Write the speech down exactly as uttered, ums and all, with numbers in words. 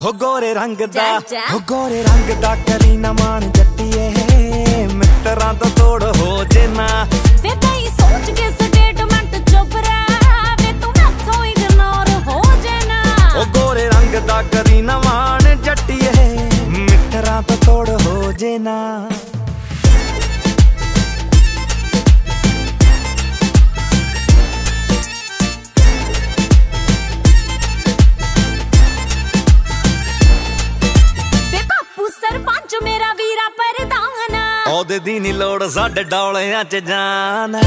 ਹੋ ਗੋਰੇ ਰੰਗ ਦਾ ਹੋ ਗੋਰੇ ਰੰਗ ਦਾ ਕਰੀ ਨਾ ਮਾਣ ਜੱਟੀਏ ਮਿੱਤਰਾਂ ਤੋਂ ਤੋੜ ਹੋ ਜੇ ਨਾ ਵੇ ਬਈ ਸੋਚ ਕੇ ਸਟੇਟਮੈਂਟ ਚੁੱਪ ਰਹਿ ਵੇ ਤੂੰ ਮੈਥੋਂ ਇਗਨੋਰ ਹੋ ਜੇ ਨਾ ਹੋ ਗੋਰੇ ਰੰਗ ਦਾ ਕਰੀ ਨਾ ਮਾਣ ਜੱਟੀਏ ਮਿੱਤਰਾਂ ਤੋਂ ਤੋੜ ਹੋ ਜੇ ਨਾ ਸਰਪੰਚ ਮੇਰਾ ਵੀਰਾ ਪ੍ਰਧਾਨ ਉਹਦੇ ਦੀ ਨੀ ਲੋੜ ਸਾਡੇ ਡੌਲਿਆਂ ਚ ਜਾਨ